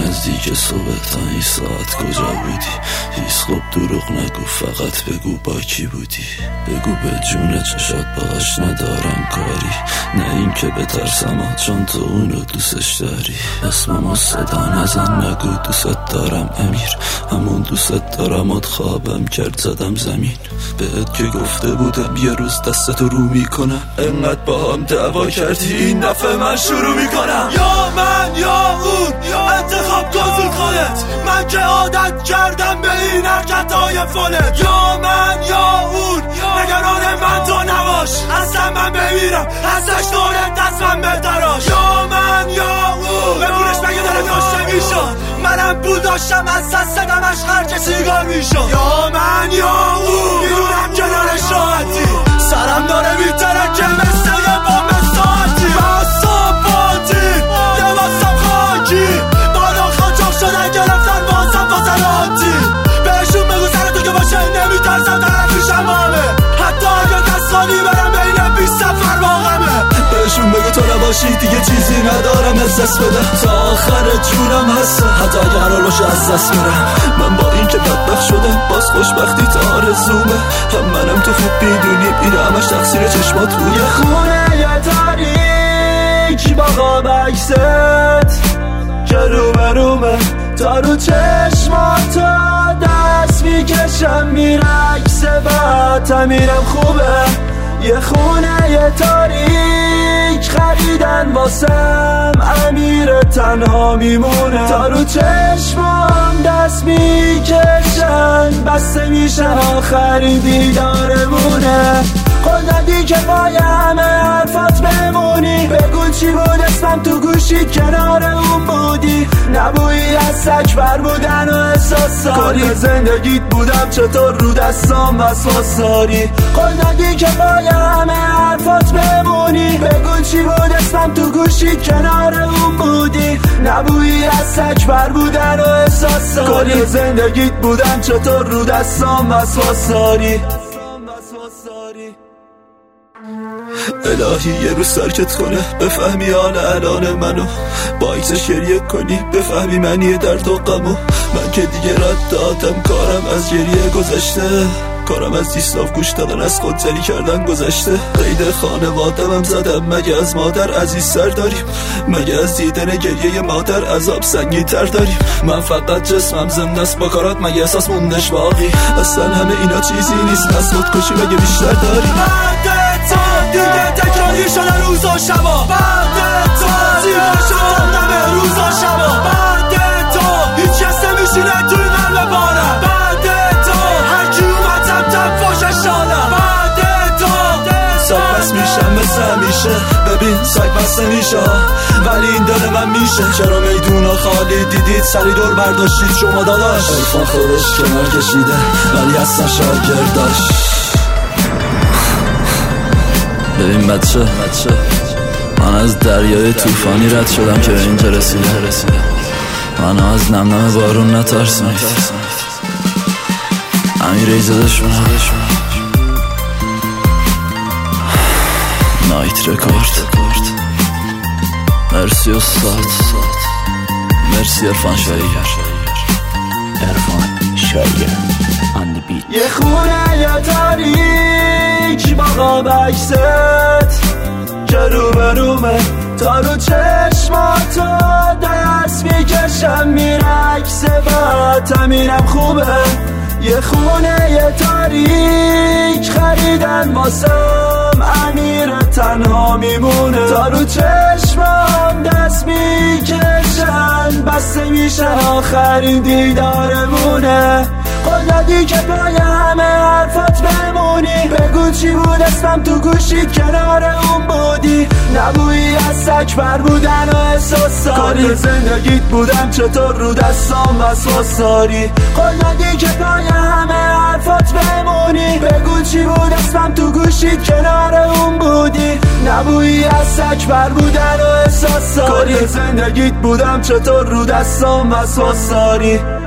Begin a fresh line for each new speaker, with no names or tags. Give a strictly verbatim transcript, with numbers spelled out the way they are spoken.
نزدیک صبح تا این ساعت کجا بودی؟ هیچ خوب دروغ نگو، فقط بگو با کی بودی. بگو به جون چشات باش ندارم کاری، نه این که بترسم چون تو اونو دوستش داری. اسممو صدا نزن نگو دوست دارم امیر، همون دوست دارم ات خوابم کرد زدم زمین. بهت که گفته بودم یه روز دستتو رو میکنم، انقدر با هم دعوا کردی این دفعه من شروع میکنم.
یا من یا اون، انتخاب کن زود خودت، من که عادت کردم به این حرکتهای فولت. یا من یا اون، نگران من تو نباش، اصلا من بمیرم ازش داره دستم بتراش. یا من یا اون، ببونش مگه داره داشته میشد، منم بود داشتم از دست دمش خرج سیگار میشد. یا من یا اون، میدونم کنارش راحتی، سرم داره میترکه مثل یه بام ساعتی. بسا باتی لباسم خاکی، بالا خاچاق شدن گرفتن بازم واسراتی. بهشون بگو سر تو که باشه نمیترسم طرفیشم همه، حتی اگه دستانی برم بین بیست سفر واقعمه.
بهشون بگو تو نباشی دیگه چیزی ندارم از دست بدم، تا آخر جونم هستم حتی اگه قرار باشه از دست میرم. من با این که بدبخت شدم باز خوشبختی تا آرزومه، هم منم تو خوب میدونی این همش تقصیر چشمات بود.
یه خونه یه تاریک با قاب عکست که رو برومه، تا رو چشماتا دست میکشم میره عکس بعد میرم خوبه. یه خونه یه تاریک خریدن واسم، امیر تنها میمونه، تا رو چشمام دست میکشن بسته میشه آخرین دیدارمونه. قلدادی که پای همه حرفات بمونی، بگو چی بود اسمم تو گوشی کنار اون بودی. نبویی از سکبر بودن و احساساری، کاری زندگیت بودم چطور رو دستام وسواس داری. قلدادی که پای همه حرفات بمونی، بگو چی بود اسمم تو گوشی کنار اون بودی. نبویی از سکبر بودن و احساساری، کاری زندگیت بودم چطور رو دستام وسواس داری.
الهی یه روز سرکت کنه بفهمی حال الان منو، با عکسش گریه کنی بفهمی معنی درد و غمو. من که دیگه رد دادم، کارم از گریه گذشته، کارم از دیستاف گوش دادن از خودزنی کردن گذشته. قید خانوادم زدم، مگه از مادر عزیز سر داریم؟ مگه از دیدن گریه مادر عذاب سنگین تر داریم؟ من فقط جسمم زنده است با کارات، مگه احساس موندش باقی؟ اصلا همه اینا چیزی نیست، از خودکشی مگه بیشتر داریم؟
بعد تو دیگه تکراری شده روز و شبا، بعد تو زیبا شد نمه روز و شبا، بعد تو هیچ کس نمیشینه توی قلب بارم، بعد تو هرکی اومد تم تم فوشش شادم، بعد تو
ساک بس میشم مثل همیشه، ببین ساک بس نمیشه ولی این دل من میشه. چرا میدون خالی دیدید سری دور برداشتید شما داداش؟ عرفان خودش کنار کشیده ولی اصلا شاگرداش. ببین بچه بچه من از دریای طوفانی رد شدم که به اینجا رسیدم. من از نم نم بارون نترسونید. امیر ایزاده شونه نایت رکورد. مرسی استاد، مرسی عرفان شایر.
عرفان شایر on the beat.
یه خونه یه تاریک با قاب عکست که رو برومه، تا رو چشماتو دست میکشم میره عکس بعد میرم خوبه. یه خونه یه تاریک خریدن واسم، امیر تنها میمونه، تا رو چشمام دست میکشن بسته میشه آخرین دیدارمونه. قلدادی که پای همه حرفات بمونی، بگو چی بود اسمم تو گوشی کنار اون بودی. نبویی از سکبر بودن و احساساری، کاری زندگیت بودم چطور رو دستام وسواس داری. قلدادی که پای همه حرفات بمونی، بگو چی بود اسمم تو گوشی کنار اون بودی. نبویی از سکبر بودن و احساساری، کاری زندگیت بودم چطور رو دستام وسواس داری.